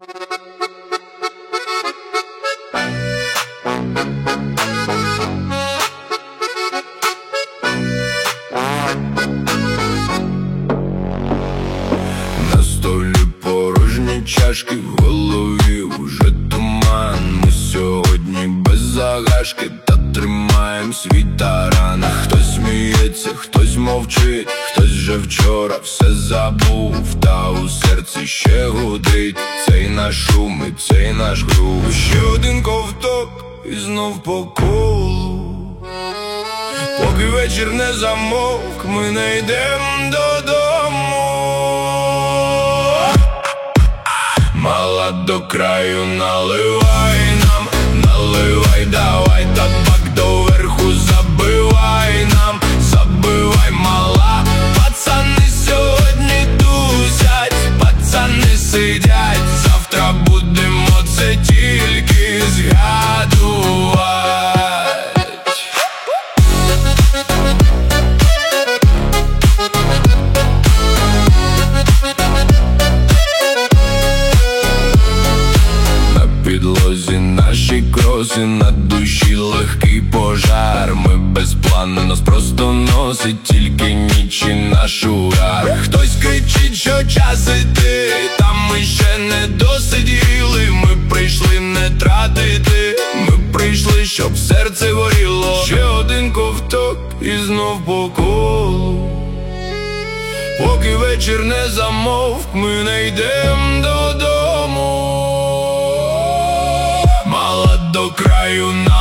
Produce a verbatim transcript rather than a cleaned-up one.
На столі порожні чашки, в голові уже туман. Ми сьогодні без загашки, та тримаєм свій таран. Хтось сміється, хтось мовчить, хтось же вчора все забув. Та у серці ще гудить цей наш шум і цей наш грув. Ще один ковток і знов по колу. Поки вечір не замовк, ми не йдем додому. Мала, до краю наливай нам, наливай, давай, та бак доверху забивай нам, забивай, мала. Пацани сьогодні тусять, пацани сидять, завтра будемо це тільки згадувати. Підлозі наші кроси, на душі легкий пожар. Ми без плану, нас просто носить тільки ніч і наш угар. Хтось кричить, що час іти, та ми ще не досиділи. Ми прийшли не тратити, ми прийшли, щоб серце горіло. Ще один ковток і знов по колу. Поки вечір не замовк, ми не йдем додому. До краю на